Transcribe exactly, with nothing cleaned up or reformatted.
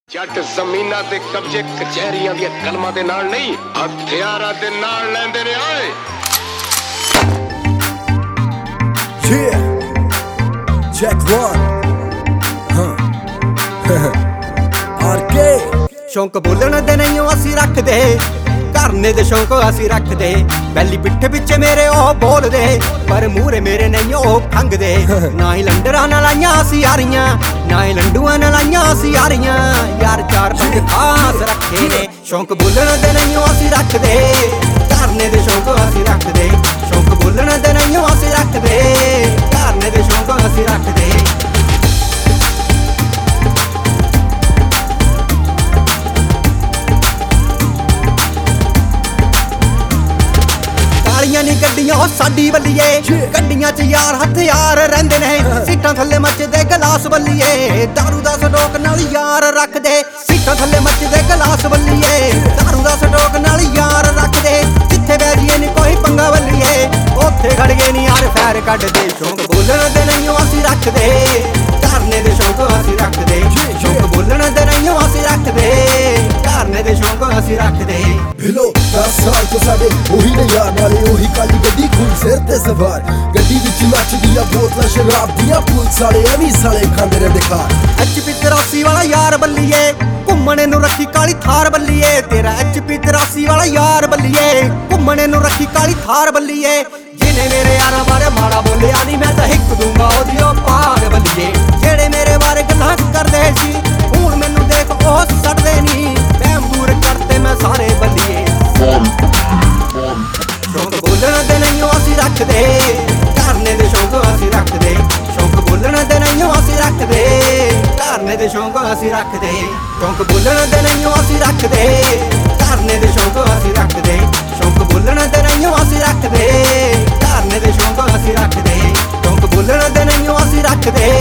जट जमीनां ते कब्जे कचहरियां दी कलमां दे नाल नहीं हथियारां दे नाल लैंदे ने आए। Yeah, check one, huh, R K शौक बोलण दे नहीं असी रखदे, करने दे शौक असी रखदे। बैली पिट्ठे पिछे मेरे ओ बोलदे, पर मूहरे मेरे नहीं ओ खंगदे। ना ही लंडरां नाल आइयां असी यारियां, ना ही लंडूआं नाल आइयां असी यारियां। यार चार पंज खास रखे ने, शौक बोलण दे नहीं असी रखदे, करने दे शौक असी रखदे। शौक बोलण दे नहीं असी रखदे, करने दे शौक असी रखदे। नी गड्डियां साडी बल्लिए, गड्डियां च यार हथियार रहिंदे ने। सीटां थल्ले मचदे गलास बल्लिए, दारू दा सटोक नाल यार रखदे। सीटां थल्ले मचदे गलास बल्लिए, दारू दा सटोक नाल यार रखदे। जिथे बैठिए नी कोई पंगा बल्लिए, उत्थे खड़िए नी यार फैर कड्डदे। शौक बोलण दे नहीं असी रखदे, करने दे शौक असी रखदे। शौक बोलण दे नहीं असी रखदे, करने दे शौक असी रखदे। भिलो दस साल तो साडे ओही ने यार नाले ओही काली गड्डी खून सिर ते सवार। गड्डी विच नचदियां बोतलां शराब दियां, पुलिस वाले एवी साले खांदे रहिंदे खार। एच पी तिरासी वाला यार बल्लिए, घुम्मणे नूं रखी काली थार बल्लिए। तेरा एच पी तिरासी वाला यार बल्लिए, घुम्मणे नूं रखी काली थार बल्लिए। जिने मेरे यारां बारे माड़ा बोलिया नी, मैं तां हिक दूंगा ओदी ओ पाग बल्लिए। जेड़े मेरे बारे गल्लां करदे सी, हुण मैनूं देख ओ सड़दे नी। वहम दूर करते मैं सारे बल्लिए। शौक बोलण दे नहीं असी रखदे, करने दे शौक असी रखदे। शौक बोलण दे नहीं असी रखदे, करने दे शौक असी रखदे। शौक बोलण दे नहीं असी रखदे, करने दे शौक असी रखदे। शौक बोलण दे नहीं असी रखदे, करने दे शौक असी रखदे। शौक बोलण दे नहीं असी रखदे,